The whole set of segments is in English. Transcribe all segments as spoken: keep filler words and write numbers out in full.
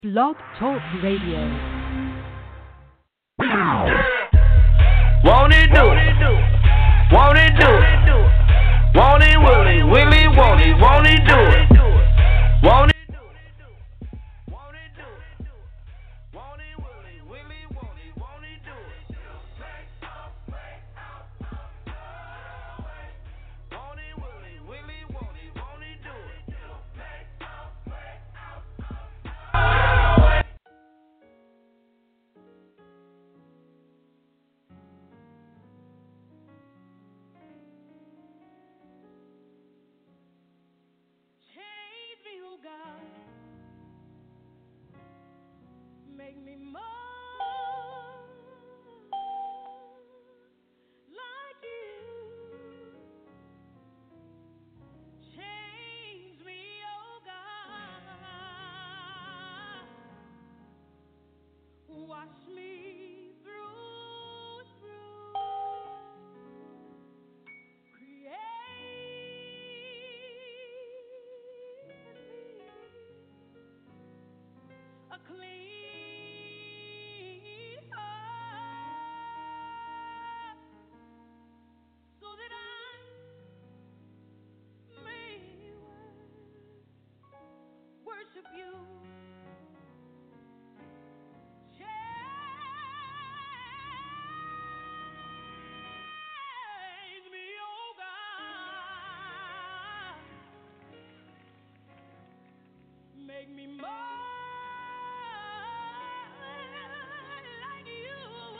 Blog Talk Radio. Won't it do? Won't it do? Won't it, will it, will it, won't it, won't it do it? Won't it? Make me more like you. Change me, oh God. Wash me through and through. Create a clean worship you. Change me, oh God. Make me more like you.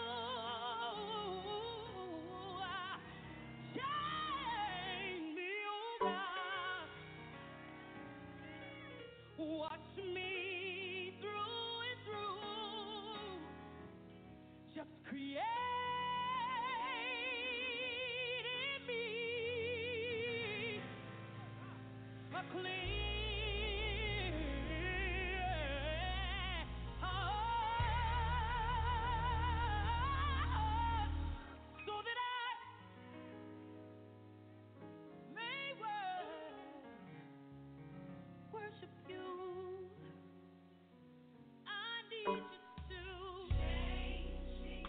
Change me, oh God. Wash me through and through. Just create in me a clean heart, so that I may worship you. I need you to change me.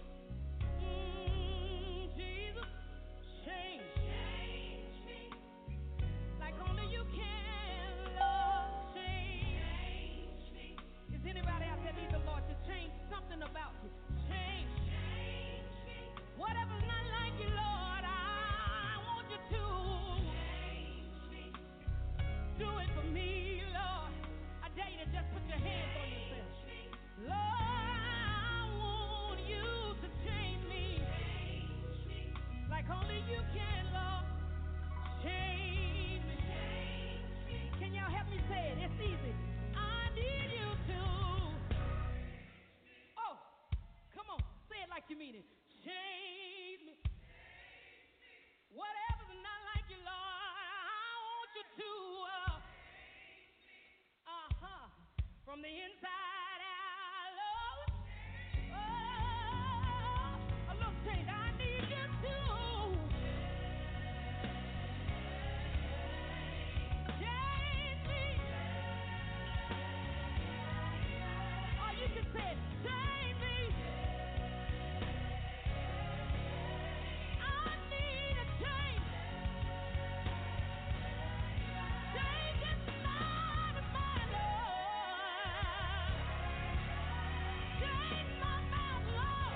Mm, Jesus, change. Change me. Like only you can, Lord, change me. Is anybody out there need the Lord to change something about you? Change. Change me. Whatever's not like you, Lord, I want you to change me. Do it for me, Lord. I dare you to just put your hands on yourself. Lord, I want you to change me. Like only you can, Lord. Change me. Can y'all help me say it? It's easy. I need you to. Oh, come on. Say it like you mean it. Change me. Whatever's not like you, Lord, I want you to. Uh, uh-huh. From the inside out, Lord. Oh, a little change. I need you to. Change me. Or you can say, change me. I need a change. Change this mind of mine, Lord. Change my mouth, Lord.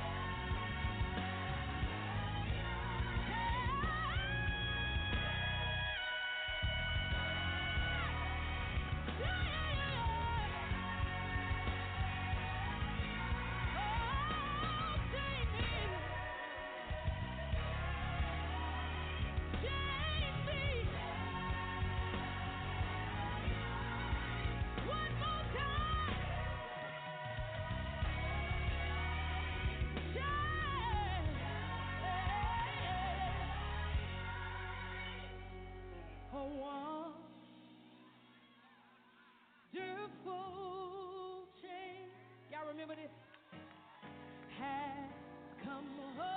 Wonderful change. Y'all remember this? Has come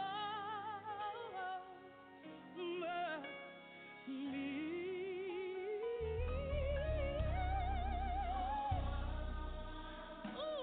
over me. Ooh.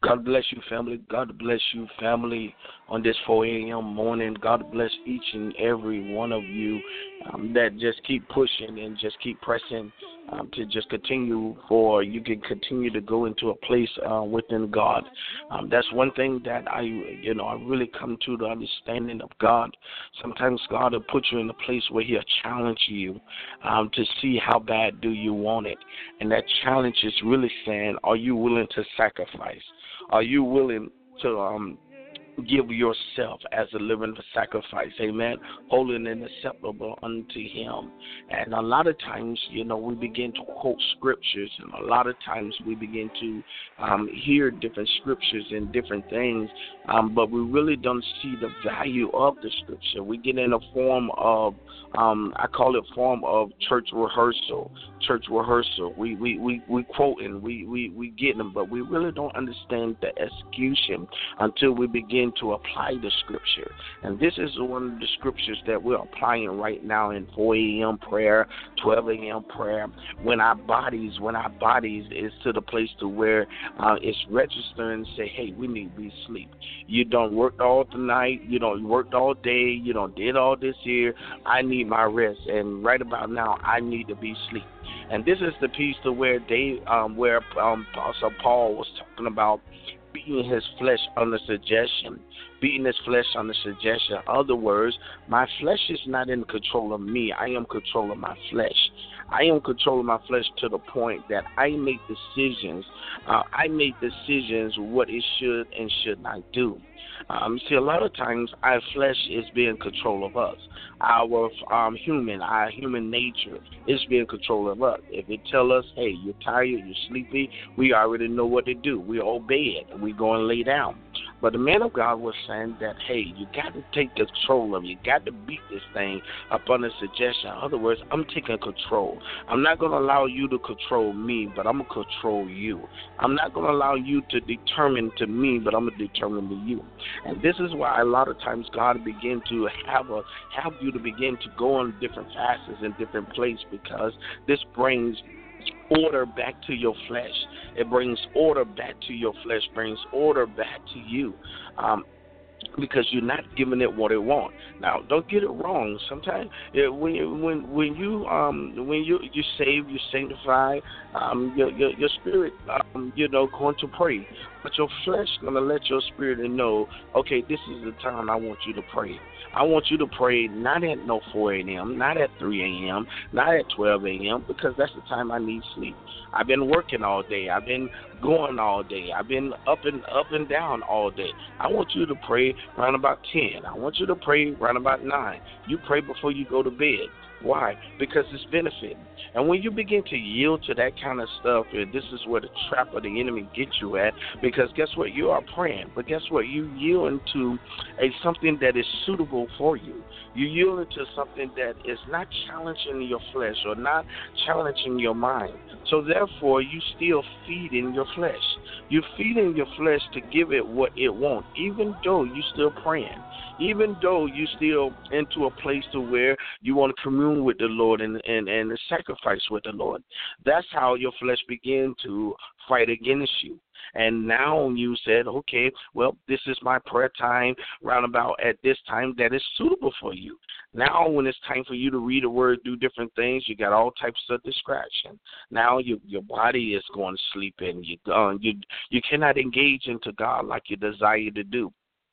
God bless you, family. God bless you, family, on this four a.m. morning. God bless each and every one of you um, that just keep pushing and just keep pressing um, to just continue for you can continue to go into a place uh, within God. Um, that's one thing that I, you know, I really come to the understanding of God. Sometimes God will put you in a place where He'll challenge you um, to see how bad do you want it. And that challenge is really saying, are you willing to sacrifice? Are you willing to um, give yourself as a living sacrifice, amen, holy and acceptable unto Him? And a lot of times, you know, we begin to quote scriptures, and a lot of times we begin to um, hear different scriptures and different things, um, but we really don't see the value of the scripture. We get in a form of, um, I call it form of church rehearsal, church rehearsal. We we we, we quote and we, we, we get them, but we really don't understand the execution until we begin to apply the scripture. And this is one of the scriptures that we're applying right now in four a.m. prayer, twelve a.m. prayer, when our bodies, when our bodies is to the place to where uh, it's registering and say, hey, we need to be asleep. You don't work all the night, you don't worked all day, you don't did all this here. I need my rest, and right about now, I need to be asleep. And this is the piece to where they, um, where um, Apostle Paul was talking about beating his flesh under suggestion, beating his flesh under suggestion. In other words, my flesh is not in control of me. I am control of my flesh. I am controlling my flesh to the point that I make decisions. Uh, I make decisions what it should and should not do. Um, see, a lot of times our flesh is being control of us. Our um, human, our human nature is being control of us. If it tell us, hey, you're tired, you're sleepy, we already know what to do. We obey it, and we go and lay down. But the man of God was saying that, hey, you got to take control of it. You got to beat this thing up under suggestion. In other words, I'm taking control. I'm not going to allow you to control me, but I'm going to control you. I'm not going to allow you to determine to me, but I'm going to determine to you. And this is why a lot of times God begin to have a have you to begin to go on different fasts in different places, because this brings order back to your flesh. It brings order back to your flesh, brings order back to you. Um, because you're not giving it what it wants. Now, don't get it wrong. Sometimes uh, when you, when when you um when you you save, you sanctify, um your your, your spirit um you know going to pray, but your flesh gonna let your spirit know, okay, this is the time I want you to pray. I want you to pray not at no four a.m., not at three a.m., not at twelve a.m., because that's the time I need sleep. I've been working all day. I've been going all day. I've been up and up and down all day. I want you to pray around about ten. I want you to pray around about nine. You pray before you go to bed. Why? Because it's benefiting. And when you begin to yield to that kind of stuff, this is where the trap of the enemy gets you at, because guess what? You are praying, but guess what? You yield into a something that is suitable for you. You yield into something that is not challenging your flesh or not challenging your mind. So therefore, you still feed in your flesh. You feed in your flesh to give it what it wants, even though you still praying, even though you still into a place to where you want to commune with the Lord and, and, and sacrifice with the Lord. That's how your flesh begin to fight against you. And now you said, okay, well, this is my prayer time roundabout at this time that is suitable for you. Now when it's time for you to read a word, do different things, you got all types of distraction. Now you, your body is going to sleep, and you, uh, you, you cannot engage into God like you desire to do.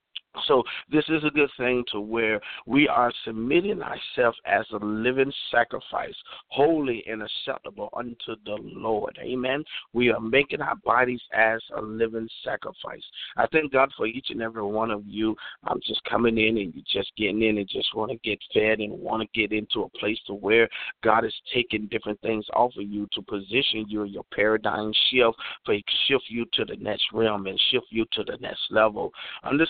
So this is a good thing to where we are submitting ourselves as a living sacrifice, holy and acceptable unto the Lord. Amen. We are making our bodies as a living sacrifice. I thank God for each and every one of you. I'm just coming in and you're just getting in and just want to get fed and want to get into a place to where God is taking different things off of you to position you in your paradigm shift, for shift you to the next realm and shift you to the next level. Understand this.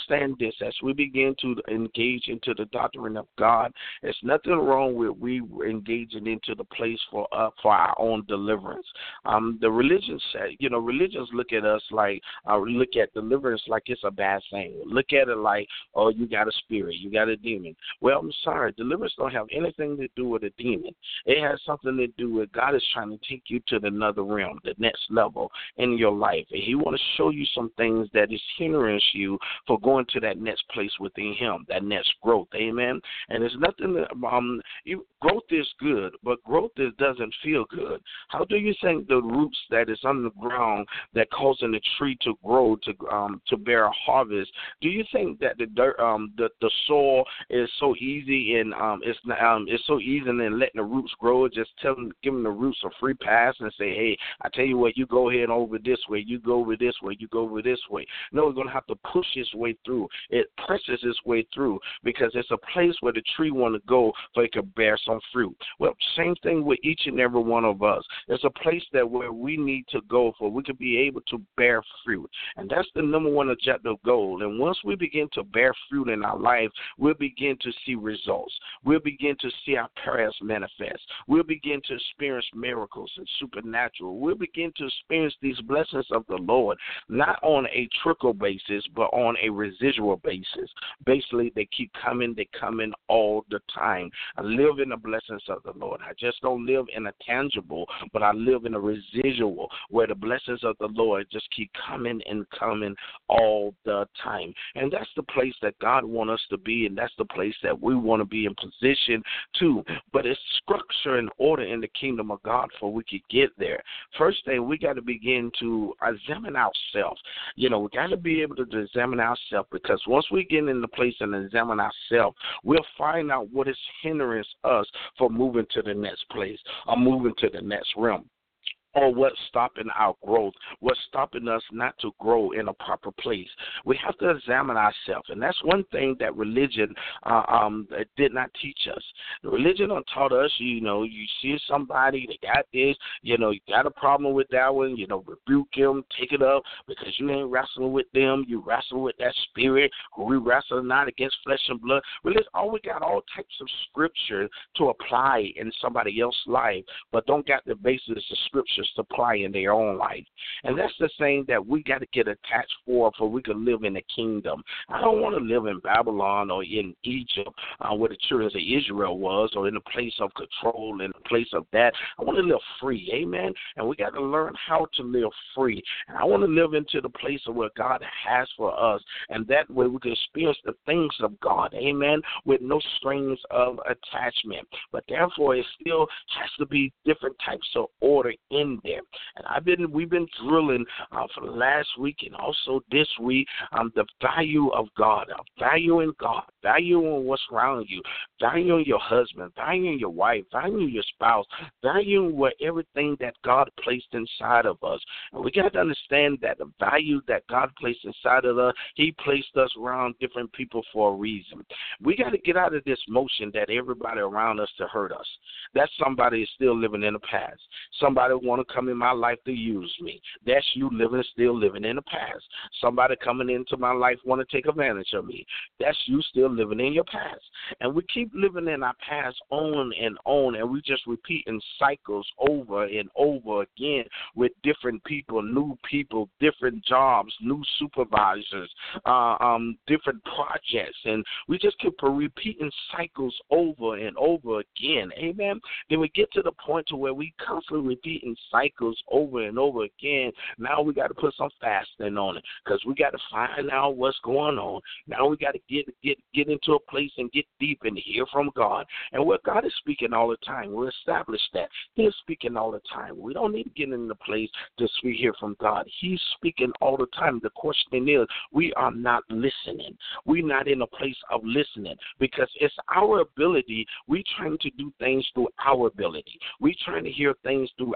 this, as we begin to engage into the doctrine of God, there's nothing wrong with we engaging into the place for uh, for our own deliverance. Um, the religion said, you know, religions look at us like, uh, look at deliverance like it's a bad thing. Look at it like, oh, you got a spirit, you got a demon. Well, I'm sorry, deliverance don't have anything to do with a demon. It has something to do with God is trying to take you to another realm, the next level in your life. And he want to show you some things that is hindering you for going to that next place within him, that next growth. Amen. And there's nothing that, um you, growth is good, but growth is, doesn't feel good. How do you think the roots that is underground that causing the tree to grow to um to bear a harvest? Do you think that the dirt um the, the soil is so easy and um it's um it's so easy and then letting the roots grow? Just tell them, giving the roots a free pass and say, hey, I tell you what, you go ahead over this way, you go over this way, you go over this way. No, it's gonna have to push its way through. It presses its way through because it's a place where the tree want to go so it can bear some fruit. Well, same thing with each and every one of us. There's a place that where we need to go for we can be able to bear fruit, and that's the number one objective goal. And once we begin to bear fruit in our life, we'll begin to see results. We'll begin to see our prayers manifest. We'll begin to experience miracles and supernatural. We'll begin to experience these blessings of the Lord, not on a trickle basis, but on a residual basis. Basically, they keep coming, they come in all the time. I live in the blessings of the Lord. I just don't live in a tangible, but I live in a residual where the blessings of the Lord just keep coming and coming all the time. And that's the place that God wants us to be, and that's the place that we want to be in position to. But it's structure and order in the kingdom of God for we could get there. First thing, we got to begin to examine ourselves. You know, we got to be able to examine ourselves, because once we get in the place and examine ourselves, we'll find out what is hindering us from moving to the next place or moving to the next realm. Or what's stopping our growth, what's stopping us not to grow in a proper place. We have to examine ourselves, and that's one thing that religion uh, um, did not teach us. The religion taught us, you know, you see somebody, they got this, you know, you got a problem with that one, you know, rebuke them, take it up, because you ain't wrestling with them, you wrestle with that spirit, we wrestle not against flesh and blood. Religion always got all types of scripture to apply in somebody else's life, but don't got the basis of scripture supply in their own life. And that's the thing that we got to get attached for for we can live in the kingdom. I don't want to live in Babylon or in Egypt uh, where the children of Israel was, or in a place of control, in a place of that. I want to live free, amen? And we got to learn how to live free. And I want to live into the place of where God has for us, and that way we can experience the things of God, amen, with no strings of attachment. But therefore, it still has to be different types of order in there. And I've been, we've been drilling uh, for the last week and also this week um, the value of God, uh, valuing God, valuing what's around you, valuing your husband, valuing your wife, valuing your spouse, valuing what everything that God placed inside of us. And we got to understand that the value that God placed inside of us, He placed us around different people for a reason. We got to get out of this motion that everybody around us to hurt us. That somebody is still living in the past. Somebody want to come in my life to use me. That's you living, still living in the past. Somebody coming into my life want to take advantage of me. That's you still living in your past. And we keep living in our past on and on, and we just repeating cycles over and over again with different people, new people, different jobs, new supervisors, uh, um, different projects, and we just keep repeating cycles over and over again. Amen. Then we get to the point to where we constantly repeating cycles over and over again. Now we got to put some fasting on it, because we got to find out what's going on. Now we got to get get get into a place and get deep and hear from God. And where God is speaking all the time, we'll establish that He's speaking all the time. We don't need to get in the place to hear from God. He's speaking all the time. The question is, we are not listening. We're not in a place of listening, because it's our ability. We're trying to do things through our ability. We're trying to hear things through our ability.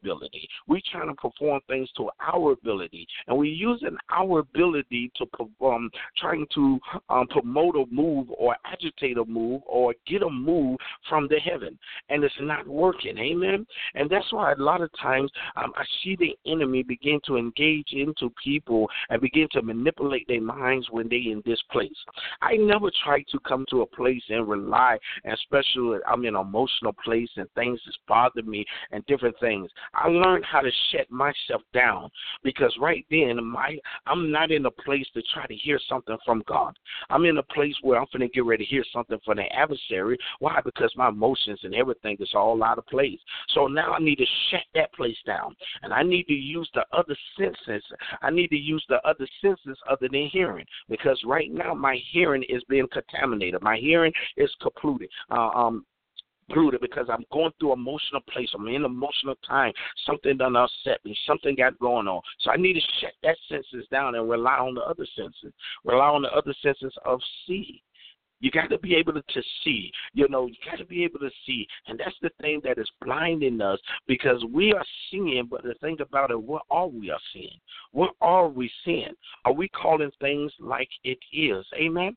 ability. We're trying to perform things to our ability, and we're using our ability to perform, trying to um, promote a move or agitate a move or get a move from the heaven, and it's not working. Amen. And that's why a lot of times um, I see the enemy begin to engage into people and begin to manipulate their minds when they in this place. I never try to come to a place and rely, and especially I'm in an emotional place and things just bother me and different things. I learned how to shut myself down, because right then my I'm not in a place to try to hear something from God. I'm in a place where I'm going to get ready to hear something from the adversary. Why? Because my emotions and everything is all out of place. So now I need to shut that place down, and I need to use the other senses. I need to use the other senses other than hearing, because right now my hearing is being contaminated. My hearing is polluted. Uh, um, polluted because I'm going through an emotional place. I'm in an emotional time. Something done upset me. Something got going on. So I need to shut that senses down and rely on the other senses. Rely on the other senses of see. You got to be able to, to see. You know, you got to be able to see. And that's the thing that is blinding us, because we are seeing, but the thing about it, what are we are seeing? What are we seeing? Are we calling things like it is? Amen?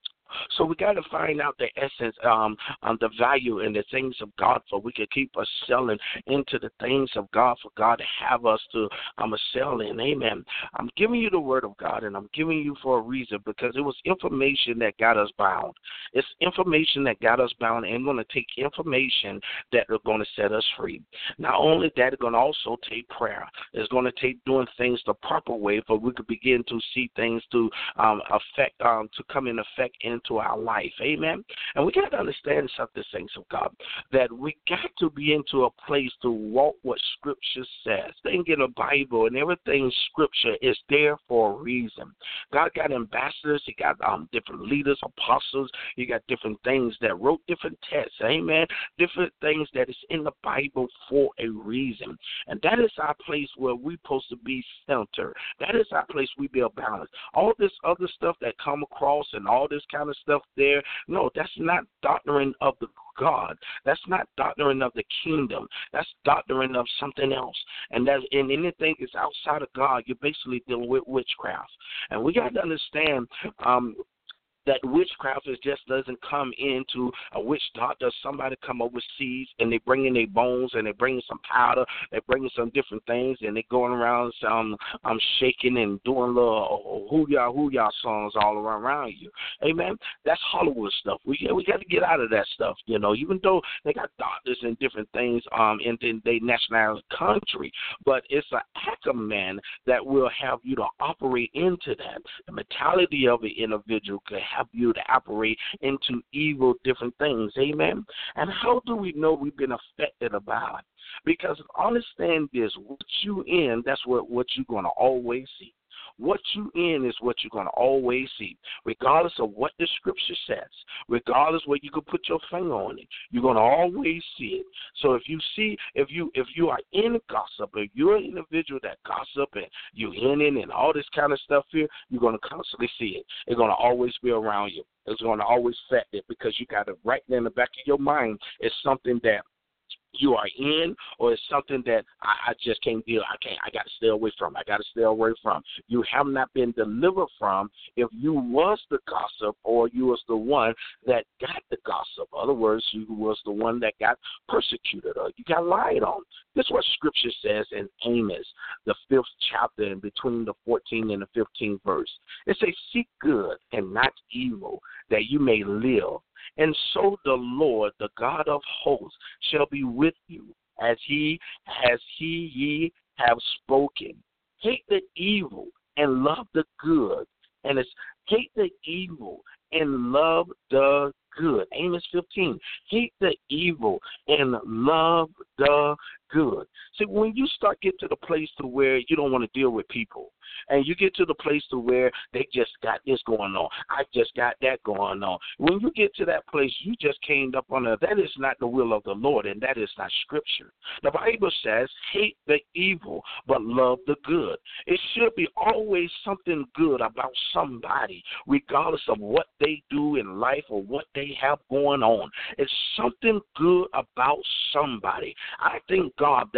So we got to find out the essence, um, um, the value in the things of God, so we can keep us selling into the things of God, for God to have us to um, sell in. Amen. I'm giving you the word of God, and I'm giving you for a reason, because it was information that got us bound. It's information that got us bound, and going to take information that are going to set us free. Not only that, it's going to also take prayer. It's going to take doing things the proper way, for we could begin to see things to um, affect, um, to come in effect in to our life. Amen. And we got to understand something, things of God, that we got to be into a place to walk what Scripture says. Think in the Bible and everything Scripture is there for a reason. God got ambassadors. He got um, different leaders, apostles. He got different things that wrote different texts. Amen. Different things that is in the Bible for a reason. And that is our place where we're supposed to be centered. That is our place we build balance. All this other stuff that come across and all this kind of stuff there, no, that's not doctrine of the God. That's not doctrine of the kingdom. That's doctrine of something else. And that, and anything that's outside of God, you're basically dealing with witchcraft. And we got to understand um, that witchcraft is just doesn't come into a witch doctor. Somebody come overseas and they bring in their bones and they bring in some powder, they bring in some different things, and they going around um, um shaking and doing little who y'all who y'all songs all around you. Amen. That's Hollywood stuff. We we got to get out of that stuff. You know, even though they got doctors and different things um in, in their national country, but it's an hacker man that will have you to operate into that. The mentality of an individual could have you to operate into evil different things. Amen. And how do we know we've been affected about it? Because understand this, what you in, that's what, what you're going to always see. What you in is what you're going to always see, regardless of what the Scripture says, regardless where you can put your finger on it. You're going to always see it. So if you see, if you if you are in gossip, if you're an individual that gossip and you're in it and all this kind of stuff here, you're going to constantly see it. It's going to always be around you. It's going to always affect it, because you got it right in the back of your mind. It's something that you are in, or it's something that I, I just can't deal. I can't. I got to stay away from. I got to stay away from. You have not been delivered from if you was the gossip, or you was the one that got the gossip. In other words, you was the one that got persecuted, or you got lied on. This is what Scripture says in Amos, the fifth chapter, in between the fourteenth and the fifteenth verse. It says, "Seek good and not evil, that you may live. And so the Lord, the God of hosts, shall be with you, as he as he ye have spoken. Hate the evil and love the good." And it's hate the evil and love the good. Amos fifteen. Hate the evil and love the good. See, when you start getting to the place to where you don't want to deal with people, and you get to the place to where they just got this going on, I just got that going on. When you get to that place, you just came up on a, that is not the will of the Lord, and that is not Scripture. The Bible says, hate the evil, but love the good. It should be always something good about somebody, regardless of what they do in life or what they have going on. It's something good about somebody. I thank God that somebody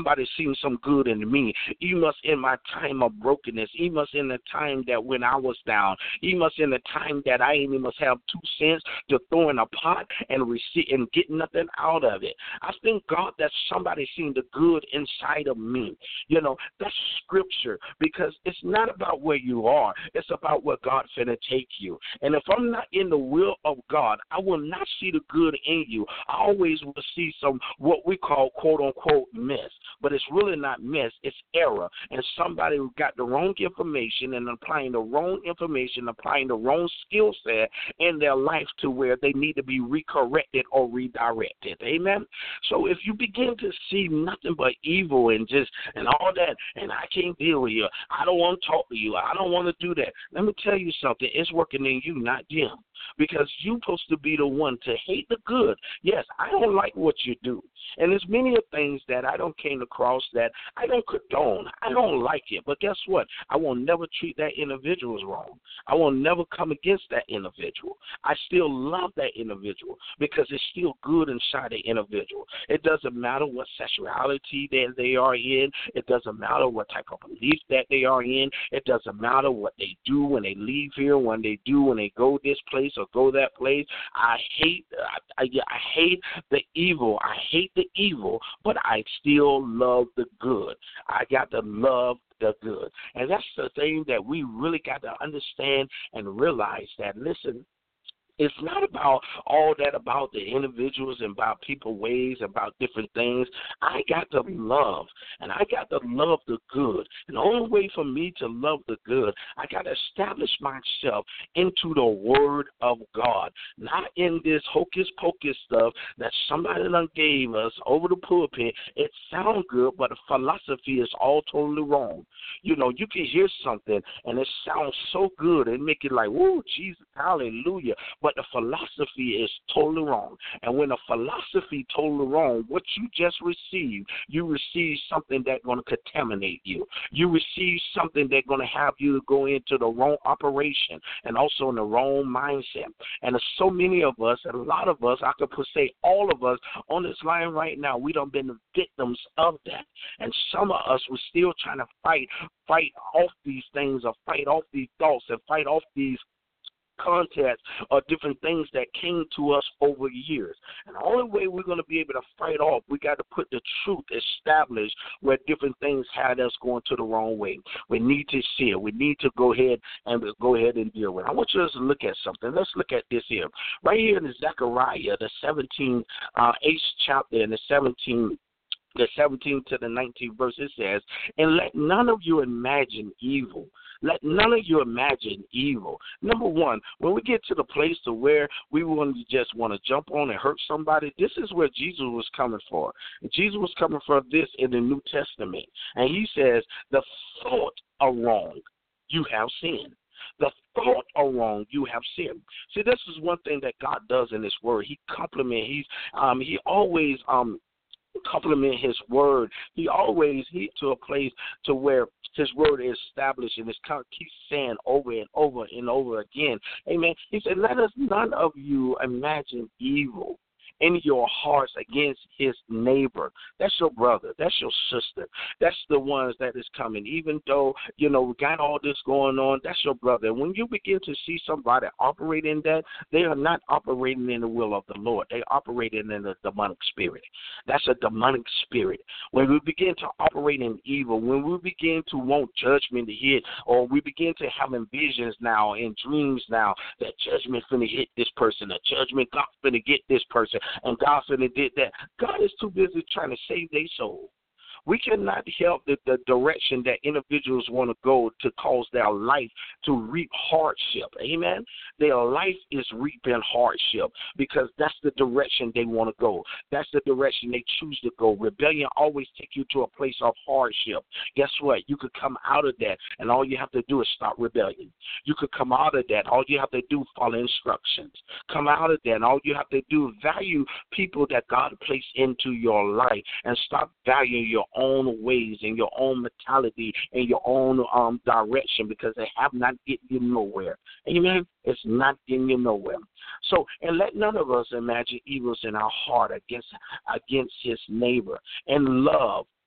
somebody seen some good in me. Even in my time of brokenness, even in the time that when I was down, even in the time that I ain't must have two cents to throw in a pot and receive and get nothing out of it. I thank God that somebody seen the good inside of me. You know, that's scripture, because it's not about where you are. It's about where God's finna take you. And if I'm not in the will of God, I will not see the good in you. I always will see some what we call quote unquote mess, but it's really not mess. It's error. And somebody who got the wrong information and applying the wrong information, applying the wrong skill set in their life to where they need to be recorrected or redirected. Amen. So if you begin to see nothing but evil and just and all that, and I can't deal with you, I don't want to talk to you, I don't want to do that. Let me tell you something. It's working in you, not them. Because you're supposed to be the one to hate the good. Yes, I don't like what you do. And there's many of things that I don't came across that I don't condone. I don't like it. But guess what? I will never treat that individual as wrong. I will never come against that individual. I still love that individual because it's still good inside the individual. It doesn't matter what sexuality that they are in. It doesn't matter what type of belief that they are in. It doesn't matter what they do when they leave here, when they do when they go this place or go that place. I hate I, I, I hate the evil. I hate the evil, but I still love the good. I got to love the good. And that's the thing that we really got to understand and realize that, listen, it's not about all that about the individuals and about people ways, about different things. I got to love, and I got to love the good. And the only way for me to love the good, I got to establish myself into the Word of God, not in this hocus-pocus stuff that somebody done gave us over the pulpit. It sounds good, but the philosophy is all totally wrong. You know, you can hear something, and it sounds so good. It make it like, woo, Jesus, hallelujah. But the philosophy is totally wrong. And when the philosophy totally wrong, what you just received, you receive something that's going to contaminate you. You receive something that's going to have you to go into the wrong operation and also in the wrong mindset. And there's so many of us, and a lot of us, I could say all of us on this line right now, we done been the victims of that. And some of us were still trying to fight, fight off these things or fight off these thoughts and fight off these contacts or different things that came to us over years. And the only way we're going to be able to fight off, we got to put the truth established where different things had us going to the wrong way. We need to see it. We need to go ahead and go ahead and deal with it. I want you to look at something. Let's look at this here. Right here in Zechariah, the seventeenth, uh, eighth chapter, and the seventeenth the seventeenth to the nineteenth verse, it says, and let none of you imagine evil. Let none of you imagine evil. Number one, when we get to the place to where we want to just want to jump on and hurt somebody, this is where Jesus was coming for. Jesus was coming for this in the New Testament. And he says, the thought are wrong, you have sinned. The thought are wrong, you have sinned. See, this is one thing that God does in his word. He compliments, he's um he always um compliment his word. He always he to a place to where his word is established and it's keeps saying over and over and over again. Amen. He said, let us none of you imagine evil in your hearts against his neighbor. That's your brother. That's your sister. That's the ones that is coming. Even though, you know, we got all this going on, that's your brother. When you begin to see somebody operate in that, they are not operating in the will of the Lord. They operating in a demonic spirit. That's a demonic spirit. When we begin to operate in evil, when we begin to want judgment to hit, or we begin to have visions now and dreams now that judgment finna hit this person, that judgment God's finna get this person, and God said they did that. God is too busy trying to save their soul. We cannot help the, the direction that individuals want to go to cause their life to reap hardship. Amen? Their life is reaping hardship because that's the direction they want to go. That's the direction they choose to go. Rebellion always takes you to a place of hardship. Guess what? You could come out of that, and all you have to do is stop rebellion. You could come out of that. All you have to do is follow instructions. Come out of that, and all you have to do is value people that God placed into your life and stop valuing your own ways and your own mentality and your own um, direction because they have not getting you nowhere. Amen? It's not getting you nowhere. So, and let none of us imagine evils in our heart against against his neighbor. And love,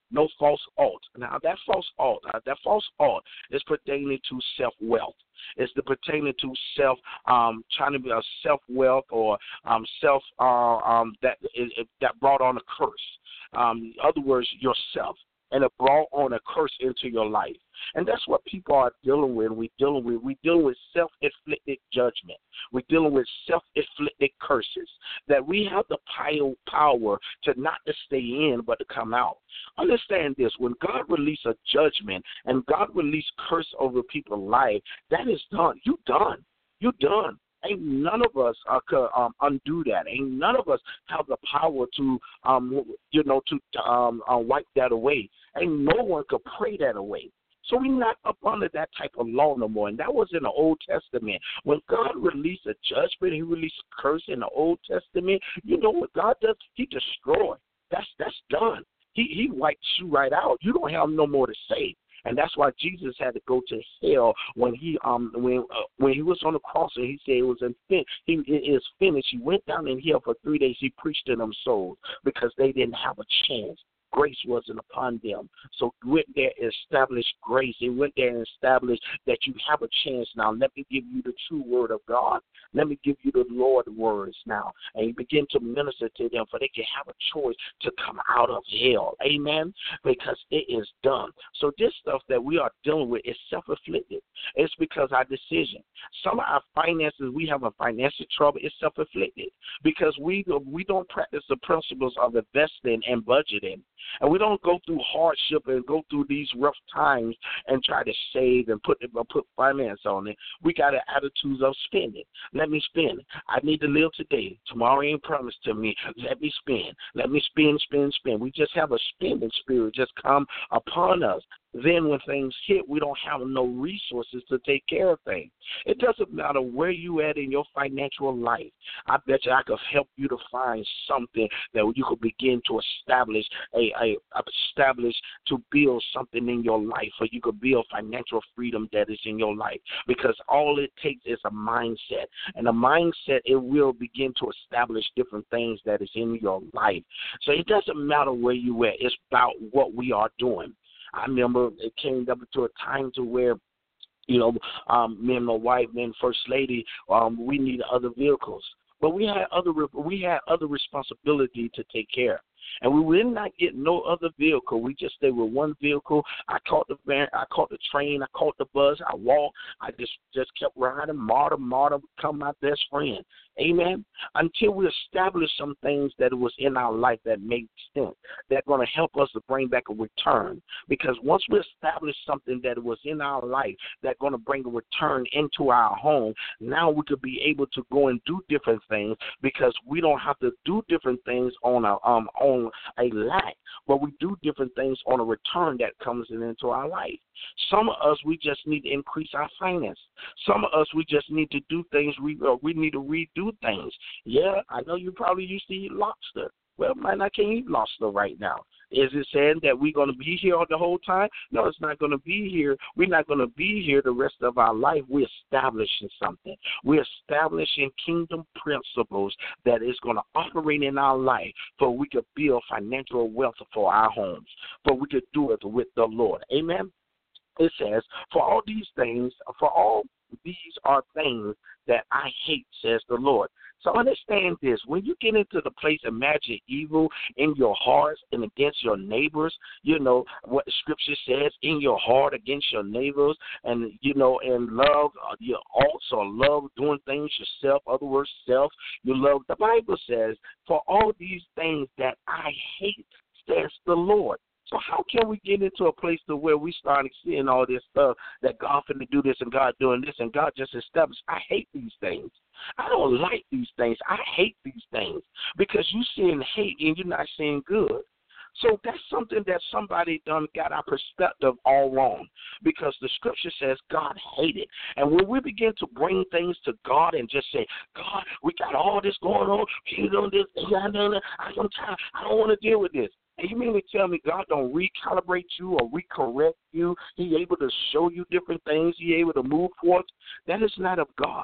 no false alt. Now, that false alt, uh, that false alt is pertaining to self-wealth. It's the pertaining to self, um, trying to be a self-wealth or um, self uh, um, that is, that brought on a curse. Um, in other words, yourself. And it brought on a curse into your life. And that's what people are dealing with. We're dealing with, we're dealing with self-inflicted judgment. We're dealing with self-inflicted curses, that we have the power to not to stay in, but to come out. Understand this. When God releases a judgment and God releases curse over people's life, that is done. You done. You done. Ain't none of us uh, could um, undo that. Ain't none of us have the power to, um, you know, to um, uh, wipe that away. Ain't no one could pray that away. So we're not up under that type of law no more. And that was in the Old Testament. When God released a judgment, he released a curse in the Old Testament. You know what God does? He destroys. That's that's done. He he wipes you right out. You don't have no more to say. And that's why Jesus had to go to hell when he um when uh, when he was on the cross and he said it was in fin- he it is finished. He went down in hell for three days. He preached to them souls because they didn't have a chance. Grace wasn't upon them. So he went there and established grace. He went there and established that you have a chance now. Let me give you the true word of God. Let me give you the Lord words now. And you begin to minister to them for they can have a choice to come out of hell. Amen? Because it is done. So this stuff that we are dealing with is self-inflicted. It's because our decision. Some of our finances, we have a financial trouble. It's self-inflicted because we, we don't practice the principles of investing and budgeting. And we don't go through hardship and go through these rough times and try to save and put put finance on it. We got an attitude of spending. Let me spend. I need to live today. Tomorrow ain't promised to me. Let me spend. Let me spend, spend, spend. We just have a spending spirit just come upon us. Then when things hit, we don't have no resources to take care of things. It doesn't matter where you at in your financial life. I bet you I could help you to find something that you could begin to establish, a, a establish to build something in your life, or you could build financial freedom that is in your life. Because all it takes is a mindset, and a mindset it will begin to establish different things that is in your life. So it doesn't matter where you at. It's about what we are doing. I remember it came up to a time to where, you know, um, me and my wife, me and First Lady, um, we needed other vehicles, but we had other we had other responsibility to take care of. And we did not get no other vehicle. We just stayed with one vehicle. I caught the van, I caught the train, I caught the bus, I walked. I just, just kept riding. Marta, Marta become my best friend. Amen. Until we establish some things that was in our life that made sense, that going to help us to bring back a return. Because once we establish something that was in our life that's going to bring a return into our home, now we could be able to go and do different things because we don't have to do different things on a um on a lack, but we do different things on a return that comes in into our life. Some of us, we just need to increase our finance. Some of us, we just need to do things, we, uh, we need to redo things. Yeah, I know you probably used to eat lobster. Well, man, I can't eat lobster right now. Is it saying that we're going to be here the whole time? No, it's not going to be here. We're not going to be here the rest of our life. We're establishing something. We're establishing kingdom principles that is going to operate in our life so we could build financial wealth for our homes, but we could do it with the Lord. Amen? It says, for all these things, for all these are things that I hate, says the Lord. So understand this. When you get into the place of imagine evil in your hearts and against your neighbors, you know, what the scripture says, in your heart against your neighbors, and, you know, and love, uh, you also love doing things yourself, other words, self, you love, the Bible says, for all these things that I hate, says the Lord. So how can we get into a place to where we start seeing all this stuff that God finna do this and God doing this and God just established? I hate these things. I don't like these things. I hate these things because you seeing hate and you're not seeing good. So that's something that somebody done got our perspective all wrong because the scripture says God hated. And when we begin to bring things to God and just say, God, we got all this going on. You know this. I'm tired. I don't want to deal with this. And you mean to tell me God don't recalibrate you or recorrect you? He able to show you different things. He able to move forth? That is not of God.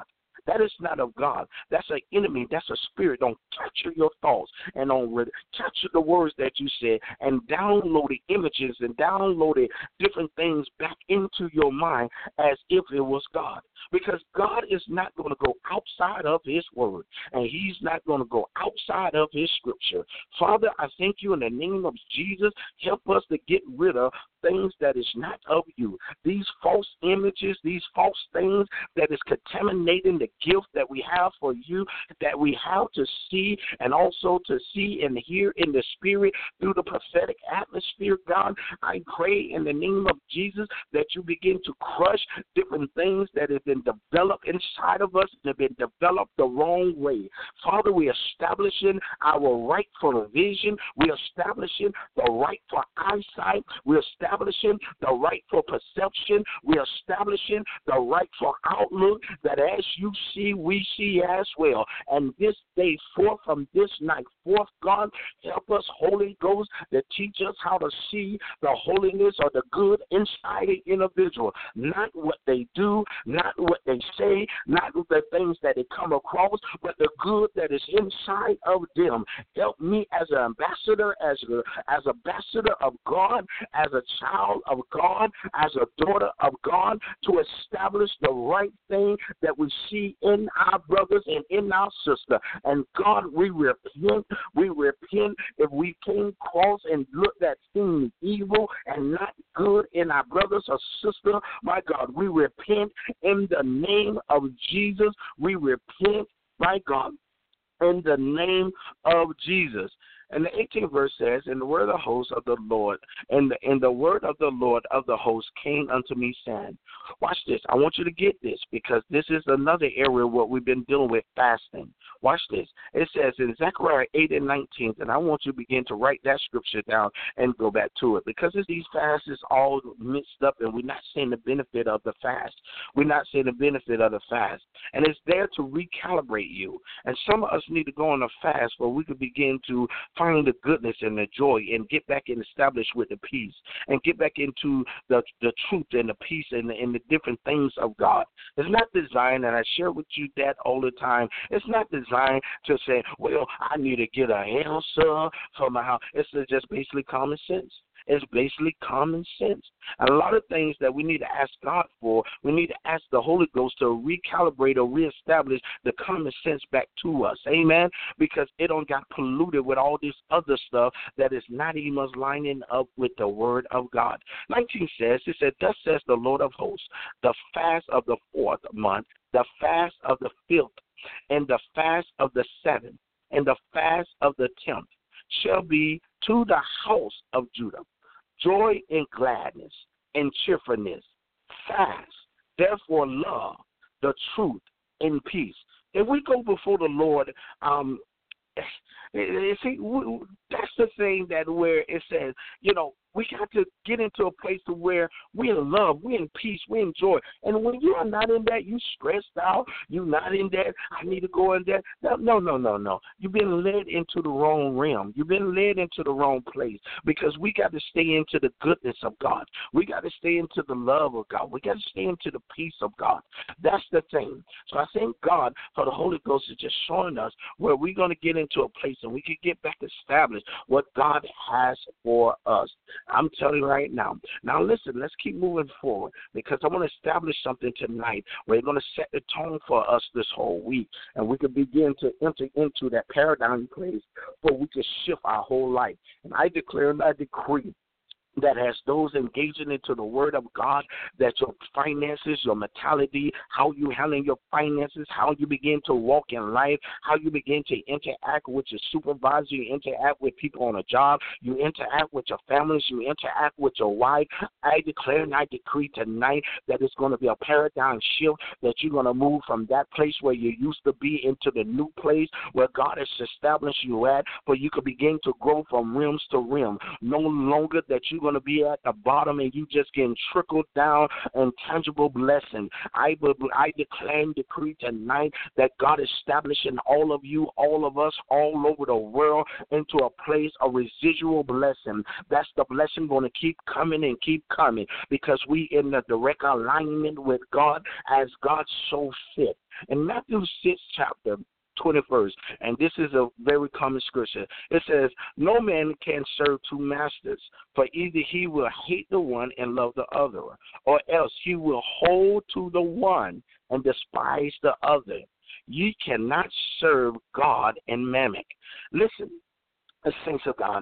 That is not of God. That's an enemy. That's a spirit. Don't capture your thoughts and don't re- capture the words that you said and download the images and download the different things back into your mind as if it was God. Because God is not going to go outside of his word, and he's not going to go outside of his scripture. Father, I thank you in the name of Jesus. Help us to get rid of things that is not of you. These false images, these false things that is contaminating the gift that we have for you, that we have to see and also to see and hear in the spirit through the prophetic atmosphere, God. I pray in the name of Jesus that you begin to crush different things that have been developed inside of us and have been developed the wrong way. Father, we are establishing our right for vision. We are establishing the right for eyesight. We are establishing the right for perception. We are establishing the right for outlook, that as you see, we see as well. And this day forth from this night forth, God, help us, Holy Ghost, to teach us how to see the holiness or the good inside an individual. Not what they do, not what they say, not the things that they come across, but the good that is inside of them. Help me as an ambassador, as a, as an ambassador of God, as a child of God, as a daughter of God, to establish the right thing that we see in our brothers and in our sister. And God, we repent. We repent if we came across and looked at things evil and not good in our brothers or sister. My God, we repent in the name of Jesus. We repent, my God, in the name of Jesus. And the eighteenth verse says, and the word of the host of the Lord, and the, and the word of the Lord of the host came unto me, saying, watch this. I want you to get this, because this is another area where we've been dealing with fasting. Watch this. It says in Zechariah eight and nineteen, and I want you to begin to write that scripture down and go back to it, because it's these fasts is all mixed up, and we're not seeing the benefit of the fast. We're not seeing the benefit of the fast. And it's there to recalibrate you. And some of us need to go on a fast where we can begin to find the goodness and the joy and get back and establish with the peace and get back into the the truth and the peace and the, and the different things of God. It's not designed, and I share with you that all the time, it's not designed to say, well, I need to get an answer for my house. It's just basically common sense. It's basically common sense. And a lot of things that we need to ask God for, we need to ask the Holy Ghost to recalibrate or reestablish the common sense back to us. Amen? Because it don't got polluted with all this other stuff that is not even lining up with the word of God. nineteen says, it said, thus says the Lord of hosts, the fast of the fourth month, the fast of the fifth, and the fast of the seventh, and the fast of the tenth shall be to the house of Judah joy and gladness and cheerfulness. Fast, therefore love the truth in peace. If we go before the Lord, um, see, that's the thing that where it says, you know, we got to get into a place to where we're in love, we're in peace, we're in joy. And when you are not in that, you stressed out, you're not in that, I need to go in that. No, no, no, no. You've been led into the wrong realm. You've been led into the wrong place, because we got to stay into the goodness of God. We got to stay into the love of God. We got to stay into the peace of God. That's the thing. So I thank God for the Holy Ghost is just showing us where we're going to get into a place and we can get back established what God has for us. I'm telling you right now. Now, listen, let's keep moving forward, because I want to establish something tonight. We're going to set the tone for us this whole week, and we can begin to enter into that paradigm place where we can shift our whole life. And I declare and I decree that has those engaging into the word of God, that your finances, your mentality, how you handle your finances, how you begin to walk in life, how you begin to interact with your supervisor, you interact with people on a job, you interact with your families, you interact with your wife. I declare and I decree tonight that it's going to be a paradigm shift, that you're going to move from that place where you used to be into the new place where God has established you at, where you can begin to grow from rims to rim. No longer that you're going to be at the bottom and you just getting trickled down and tangible blessing. I, I declare and decree tonight that God is establishing all of you, all of us, all over the world into a place of residual blessing. That's the blessing going to keep coming and keep coming because we in the direct alignment with God as God so fit. In Matthew six chapter twenty-first, and this is a very common scripture. It says, no man can serve two masters, for either he will hate the one and love the other, or else he will hold to the one and despise the other. Ye cannot serve God and mammon. Listen, the saints of God,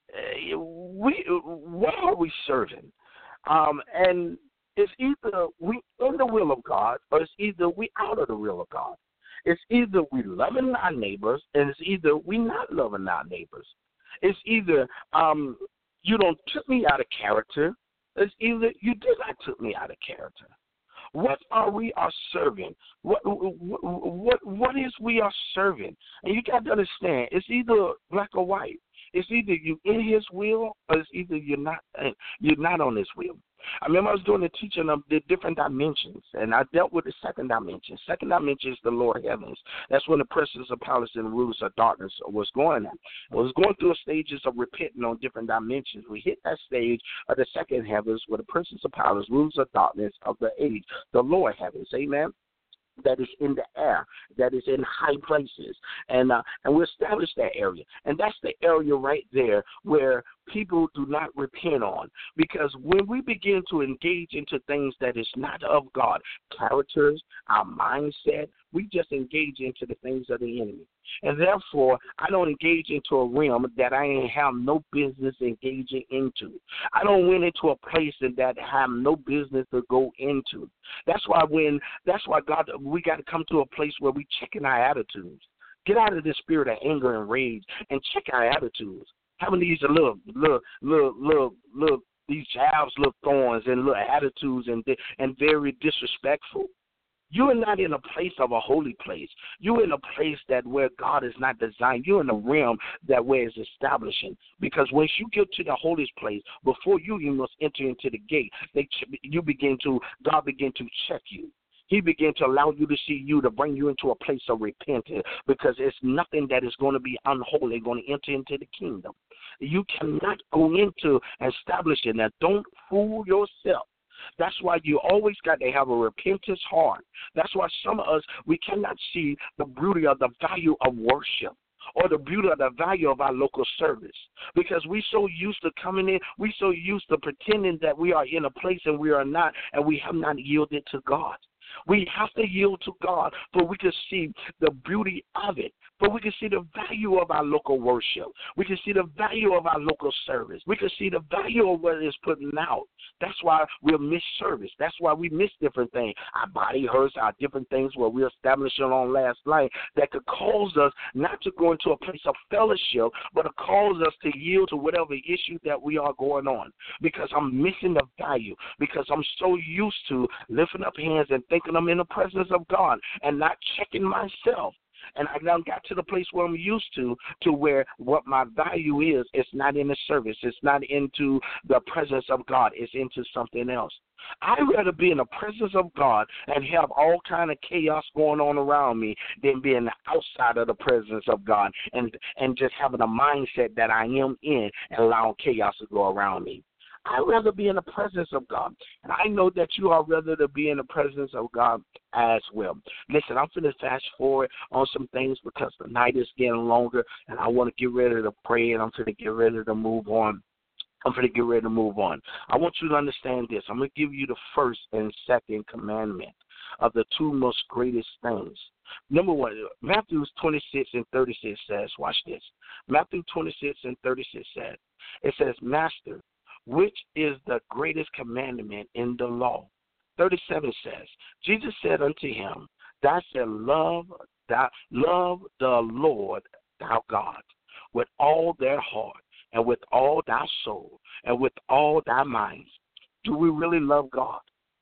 we what are we serving? Um, and it's either we in the will of God, or it's either we out of the will of God. It's either we loving our neighbors, and it's either we not loving our neighbors. It's either um, you don't took me out of character. It's either you did not took me out of character. What are we are serving? What what what, what is we are serving? And you got to understand, it's either black or white. It's either you in His will, or it's either you're not. You're not on His will. I remember I was doing the teaching of the different dimensions, and I dealt with the second dimension. Second dimension is the lower heavens. That's when the presence of powers and rulers of darkness was going at. It was going through stages of repenting on different dimensions. We hit that stage of the second heavens where the presence of powers, rulers of darkness of the age, the lower heavens. Amen. That is in the air, that is in high places, and uh, and we establish that area, and that's the area right there where people do not repent on, because when we begin to engage into things that is not of God, characters, our mindset, we just engage into the things of the enemy, and therefore I don't engage into a realm that I ain't have no business engaging into. I don't went into a place that I have no business to go into. That's why when that's why God, we got to come to a place where we checking our attitudes. Get out of this spirit of anger and rage and check our attitudes. Having these little, little, little, little, little, these jabs, little thorns, and little attitudes, and and very disrespectful. You are not in a place of a holy place. You're in a place that where God is not designed. You're in a realm that where it's establishing. Because once you get to the holiest place, before you even must enter into the gate, they you begin to God begin to check you. He began to allow you to see you, to bring you into a place of repentance, because it's nothing that is going to be unholy going to enter into the kingdom. You cannot go into establishing that. Don't fool yourself. That's why you always got to have a repentance heart. That's why some of us, we cannot see the beauty of the value of worship or the beauty of the value of our local service, because we so used to coming in, we so used to pretending that we are in a place and we are not, and we have not yielded to God. We have to yield to God for we can see the beauty of it, for we can see the value of our local worship. We can see the value of our local service. We can see the value of what it is putting out. That's why we'll miss service. That's why we miss different things. Our body hurts, our different things where we're establishing on last night that could cause us not to go into a place of fellowship, but to cause us to yield to whatever issue that we are going on, because I'm missing the value, because I'm so used to lifting up hands and thinking I'm in the presence of God and not checking myself. And I now got to the place where I'm used to, to where what my value is, it's not in the service. It's not into the presence of God. It's into something else. I'd rather be in the presence of God and have all kind of chaos going on around me than being outside of the presence of God and, and just having a mindset that I am in and allowing chaos to go around me. I'd rather be in the presence of God. And I know that you are rather to be in the presence of God as well. Listen, I'm going to fast forward on some things because the night is getting longer, and I want to get ready to pray, and I'm going to get ready to move on. I'm going to get ready to move on. I want you to understand this. I'm going to give you the first and second commandment of the two most greatest things. Number one, Matthew twenty-six and thirty-six says, watch this. Matthew twenty-six and thirty-six says, it says, Master, which is the greatest commandment in the law? thirty-seven says, Jesus said unto him, thou shalt love, thou, love the Lord thou God with all their heart and with all thy soul and with all thy minds. Do we really love God?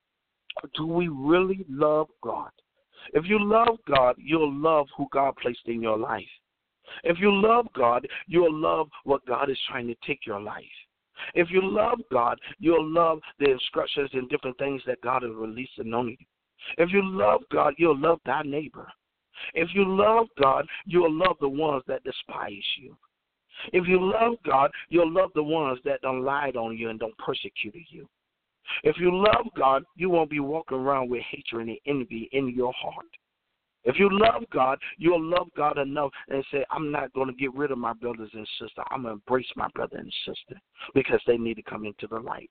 Do we really love God? If you love God, you'll love who God placed in your life. If you love God, you'll love what God is trying to take your life. If you love God, you'll love the instructions and different things that God has released on you. If you love God, you'll love thy neighbor. If you love God, you'll love the ones that despise you. If you love God, you'll love the ones that don't lie on you and don't persecute you. If you love God, you won't be walking around with hatred and envy in your heart. If you love God, you'll love God enough and say, I'm not going to get rid of my brothers and sisters. I'm going to embrace my brother and sister because they need to come into the light.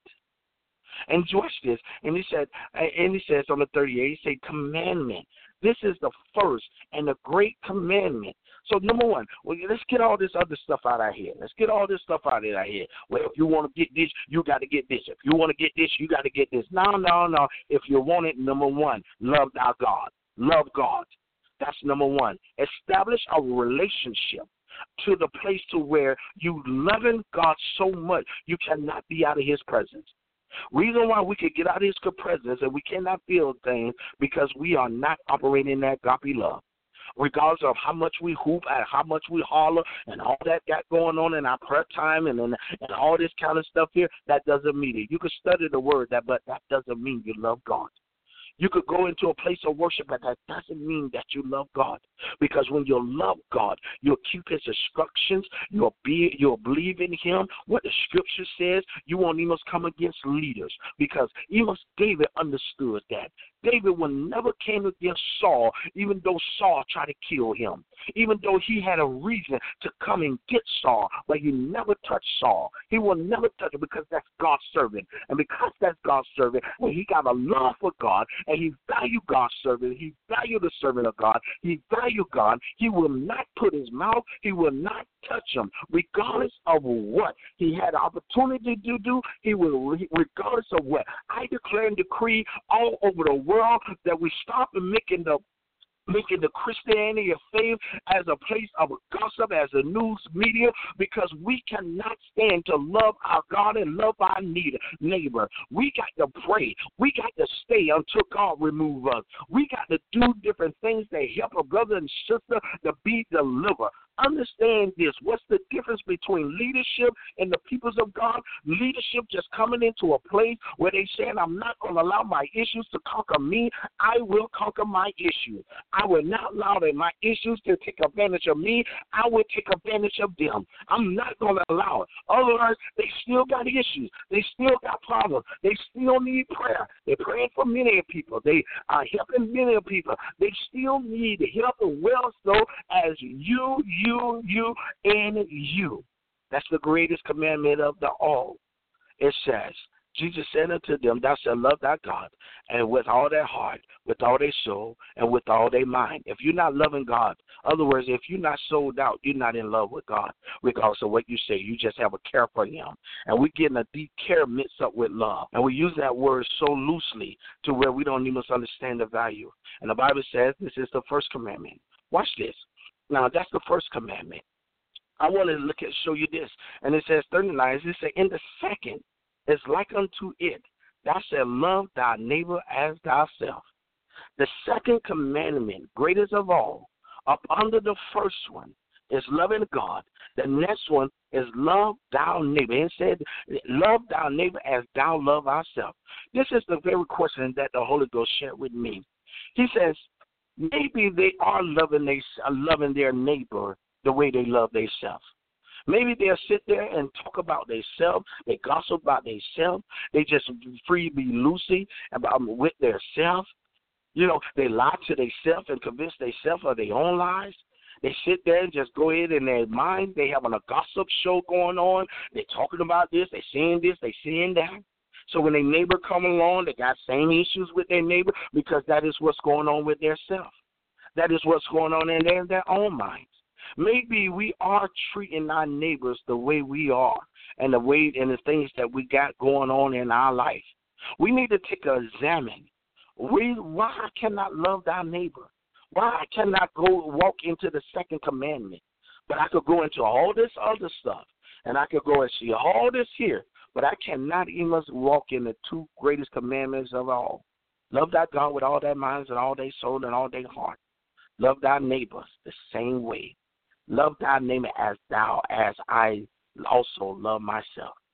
And watch this. And he said, and he says on the thirty-eight, he said, commandment. This is the first and the great commandment. So number one, well, let's get all this other stuff out of here. Let's get all this stuff out of here. Well, if you want to get this, you got to get this. If you want to get this, you got to get this. No, no, no. If you want it, number one, love thy God. Love God. That's number one. Establish a relationship to the place to where you loving God so much you cannot be out of his presence. Reason why we could get out of his presence and we cannot feel things because we are not operating that agape love. Regardless of how much we hoop and how much we holler and all that got going on in our prayer time and, and and all this kind of stuff here, that doesn't mean it. You can study the word, that, but that doesn't mean you love God. You could go into a place of worship, but that doesn't mean that you love God. Because when you love God, you'll keep his instructions. You'll be, you'll believe in him. What the scripture says, you won't even come against leaders. Because even David understood that. David would never came against Saul, even though Saul tried to kill him. Even though he had a reason to come and get Saul, but he never touched Saul. He will never touch him because that's God's servant. And because that's God's servant, and he got a love for God, and he valued God's servant, he valued the servant of God, he valued God, he will not put his mouth, he will not touch him, regardless of what he had opportunity to do, he will, regardless of what. I declare and decree all over the world that we stop making the making the Christianity of faith as a place of gossip, as a news media, because we cannot stand to love our God and love our neighbor. We got to pray. We got to stay until God remove us. We got to do different things that help a brother and sister to be delivered. Understand this. What's the difference between leadership and the peoples of God? Leadership just coming into a place where they saying, I'm not going to allow my issues to conquer me. I will conquer my issues. I will not allow that my issues to take advantage of me. I will take advantage of them. I'm not going to allow it. Otherwise, they still got issues. They still got problems. They still need prayer. They're praying for many people. They are helping many people. They still need help as well so as you, you, you, and you. That's the greatest commandment of the all. It says, Jesus said unto them, thou shalt love thy God, and with all their heart, with all their soul, and with all their mind. If you're not loving God, in other words, if you're not sold out, you're not in love with God, regardless of what you say. You just have a care for him. And we're getting a deep care mixed up with love. And we use that word so loosely to where we don't even understand the value. And the Bible says this is the first commandment. Watch this. Now, that's the first commandment. I want to look at show you this. And it says thirty-nine, it says, in the second, it's like unto it, thou shalt love thy neighbor as thyself. The second commandment, greatest of all, up under the first one, is loving God. The next one is love thy neighbor. It said, love thy neighbor as thou love thyself. This is the very question that the Holy Ghost shared with me. He says, maybe they are loving, they, loving their neighbor the way they love themselves. Maybe they'll sit there and talk about themselves. They gossip about themselves. They just free be loosey about with themselves. You know, they lie to themselves and convince themselves of their own lies. They sit there and just go ahead in their mind. They having a gossip show going on. They're talking about this. They're seeing this. They're seeing that. So when their neighbor come along, they got same issues with their neighbor because that is what's going on with their self. That is what's going on in their, their own minds. Maybe we are treating our neighbors the way we are and the way and the things that we got going on in our life. We need to take an examine. We, why I cannot love thy neighbor? Why I cannot go walk into the second commandment? But I could go into all this other stuff, and I could go and see all this here, but I cannot even walk in the two greatest commandments of all. Love thy God with all thy minds and all their soul and all their heart. Love thy neighbors the same way. Love thy neighbor as thou, as I also love myself.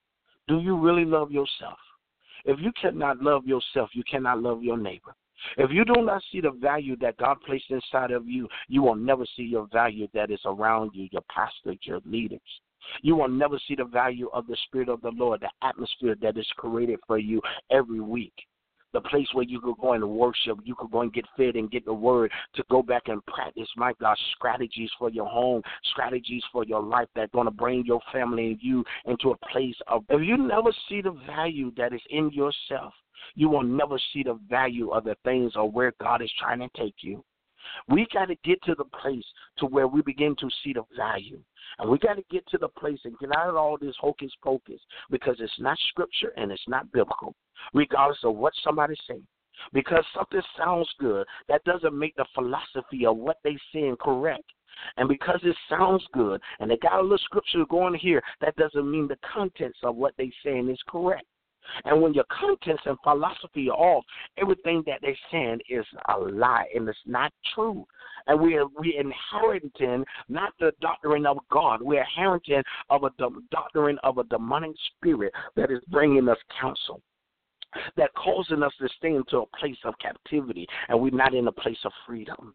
Do you really love yourself? If you cannot love yourself, you cannot love your neighbor. If you do not see the value that God placed inside of you, you will never see your value that is around you, your pastors, your leaders. You will never see the value of the Spirit of the Lord, the atmosphere that is created for you every week. The place where you could go and worship, you could go and get fed and get the word to go back and practice, my God, strategies for your home, strategies for your life that's going to bring your family and you into a place of, if you never see the value that is in yourself, you will never see the value of the things or where God is trying to take you. We got to get to the place to where we begin to see the value. And we got to get to the place and get out of all this hocus pocus because it's not scripture and it's not biblical, regardless of what somebody say. Because something sounds good, that doesn't make the philosophy of what they saying correct. And because it sounds good and they got a little scripture going here, that doesn't mean the contents of what they saying is correct. And when your contents and philosophy are off, everything that they're saying is a lie and it's not true. And we are we inheriting not the doctrine of God, we're inheriting of a doctrine of a demonic spirit that is bringing us counsel, that causing us to stay into a place of captivity, and we're not in a place of freedom.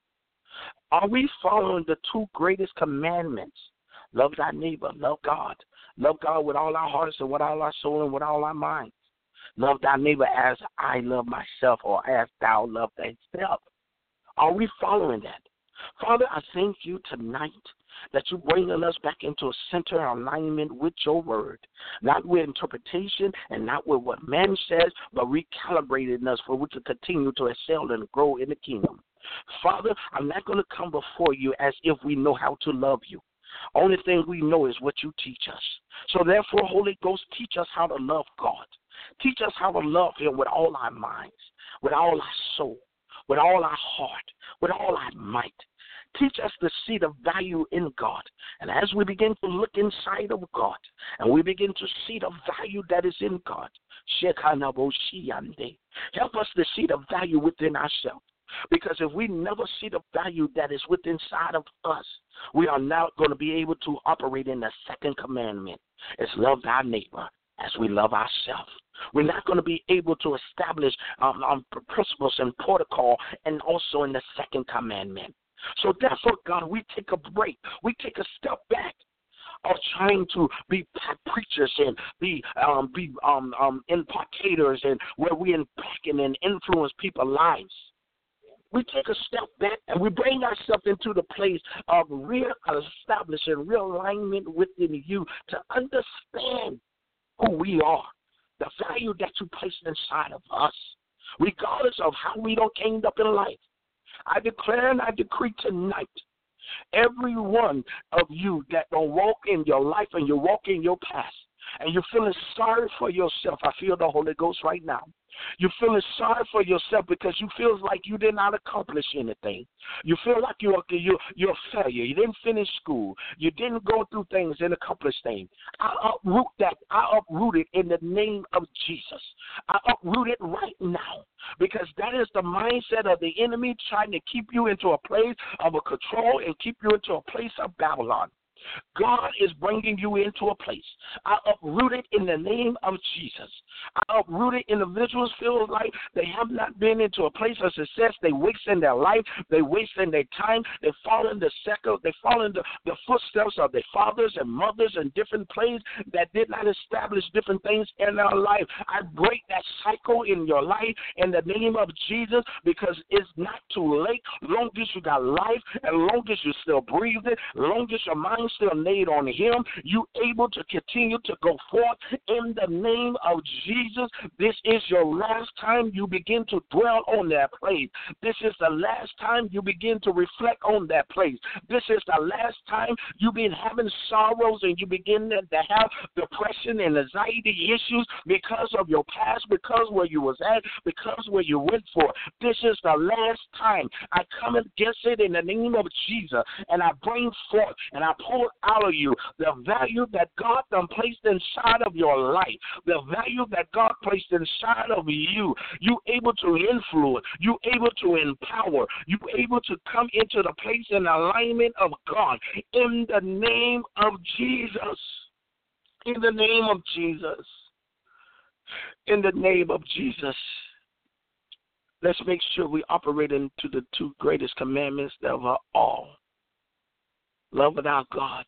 Are we following the two greatest commandments? Love thy neighbor, love God. Love God with all our hearts and with all our soul and with all our minds. Love thy neighbor as I love myself or as thou love thyself. Are we following that? Father, I thank you tonight that you're bringing us back into a center alignment with your word, not with interpretation and not with what man says, but recalibrating us for we can continue to excel and grow in the kingdom. Father, I'm not going to come before you as if we know how to love you. Only thing we know is what you teach us. So therefore, Holy Ghost, teach us how to love God. Teach us how to love him with all our minds, with all our soul, with all our heart, with all our might. Teach us to see the value in God. And as we begin to look inside of God, and we begin to see the value that is in God, help us to see the value within ourselves. Because if we never see the value that is within inside of us, we are not going to be able to operate in the second commandment. It's love thy neighbor as we love ourselves. We're not going to be able to establish um, um, principles and protocol and also in the second commandment. So therefore, God, we take a break. We take a step back of trying to be preachers and be um, be um, um, impartators and where we impact and influence people's lives. We take a step back and we bring ourselves into the place of real establishing real alignment within you to understand who we are, the value that you placed inside of us, regardless of how we don't came up in life. I declare and I decree tonight, every one of you that don't walk in your life and you walk in your past, and you're feeling sorry for yourself, I feel the Holy Ghost right now. You're feeling sorry for yourself because you feel like you did not accomplish anything. You feel like you're, you're, you're a failure. You didn't finish school. You didn't go through things and accomplish things. I uproot that. I uproot it in the name of Jesus. I uproot it right now because that is the mindset of the enemy trying to keep you into a place of a control and keep you into a place of Babylon. God is bringing you into a place. I uproot it in the name of Jesus. I uproot it. Individuals feel like they have not been into a place of success. They wasting their life. They wasting their time. They fall in the second. They fall in the, the footsteps of their fathers and mothers in different places that did not establish different things in their life. I break that cycle in your life in the name of Jesus because it's not too late. Long as you got life and long as you're still breathing, long as your mind still laid on him, you able to continue to go forth in the name of Jesus. This is your last time you begin to dwell on that place. This is the last time you begin to reflect on that place. This is the last time you've been having sorrows and you begin to have depression and anxiety issues because of your past, because where you was at, because where you went for. This is the last time. I come against it in the name of Jesus, and I bring forth and I pull out of you the value that God done placed inside of your life, the value that God placed inside of you. You able to influence, you able to empower, you able to come into the place and alignment of God in the name of Jesus. In the name of Jesus. In the name of Jesus, let's make sure we operate into the two greatest commandments of all. Love without God.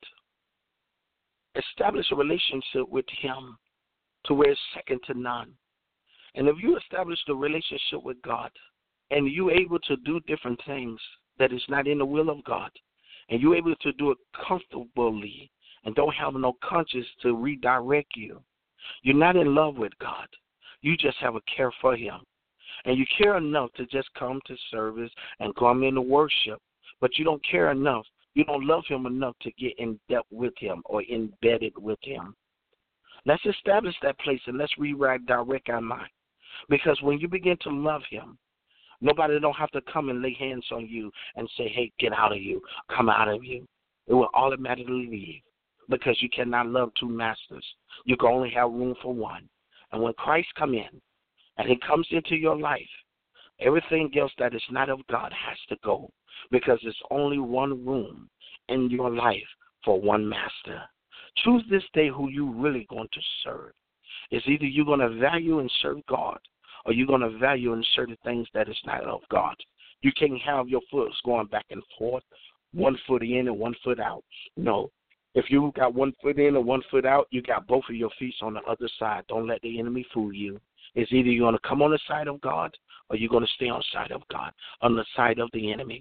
Establish a relationship with him to where it's second to none. And if you establish the relationship with God and you're able to do different things that is not in the will of God, and you're able to do it comfortably and don't have no conscience to redirect you, you're not in love with God. You just have a care for him. And you care enough to just come to service and come into worship, but you don't care enough. You don't love him enough to get in depth with him or embedded with him. Let's establish that place and let's redirect our mind. Because when you begin to love him, nobody don't have to come and lay hands on you and say, hey, get out of you, come out of you. It will automatically leave because you cannot love two masters. You can only have room for one. And when Christ come in and he comes into your life, everything else that is not of God has to go because there's only one room in your life for one master. Choose this day who you really going to serve. It's either you're going to value and serve God or you're going to value and serve the things that is not of God. You can't have your foot going back and forth, one foot in and one foot out. No. If you got one foot in and one foot out, you got both of your feet on the other side. Don't let the enemy fool you. It's either you're going to come on the side of God or you're going to stay on the side of God, on the side of the enemy.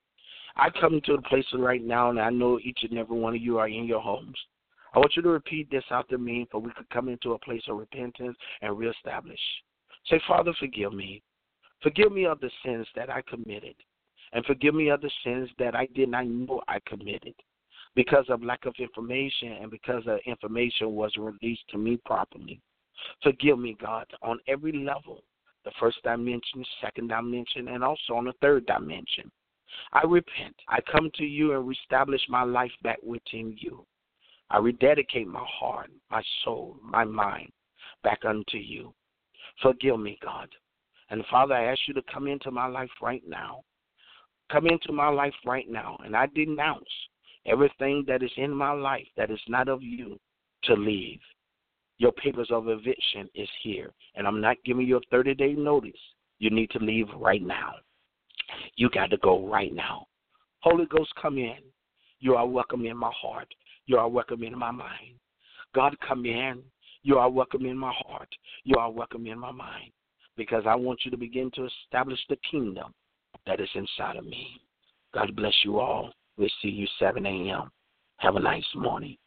I come to the place right now, and I know each and every one of you are in your homes. I want you to repeat this after me so we could come into a place of repentance and reestablish. Say, Father, forgive me. Forgive me of the sins that I committed, and forgive me of the sins that I did not know I committed because of lack of information and because the information wasn't released to me properly. Forgive me, God, on every level, the first dimension, second dimension, and also on the third dimension. I repent. I come to you and reestablish my life back within you. I rededicate my heart, my soul, my mind back unto you. Forgive me, God. And Father, I ask you to come into my life right now. Come into my life right now. And I denounce everything that is in my life that is not of you to leave. Your papers of eviction is here. And I'm not giving you a thirty-day notice. You need to leave right now. You got to go right now. Holy Ghost, come in. You are welcome in my heart. You are welcome in my mind. God, come in. You are welcome in my heart. You are welcome in my mind. Because I want you to begin to establish the kingdom that is inside of me. God bless you all. We'll see you seven a.m. Have a nice morning.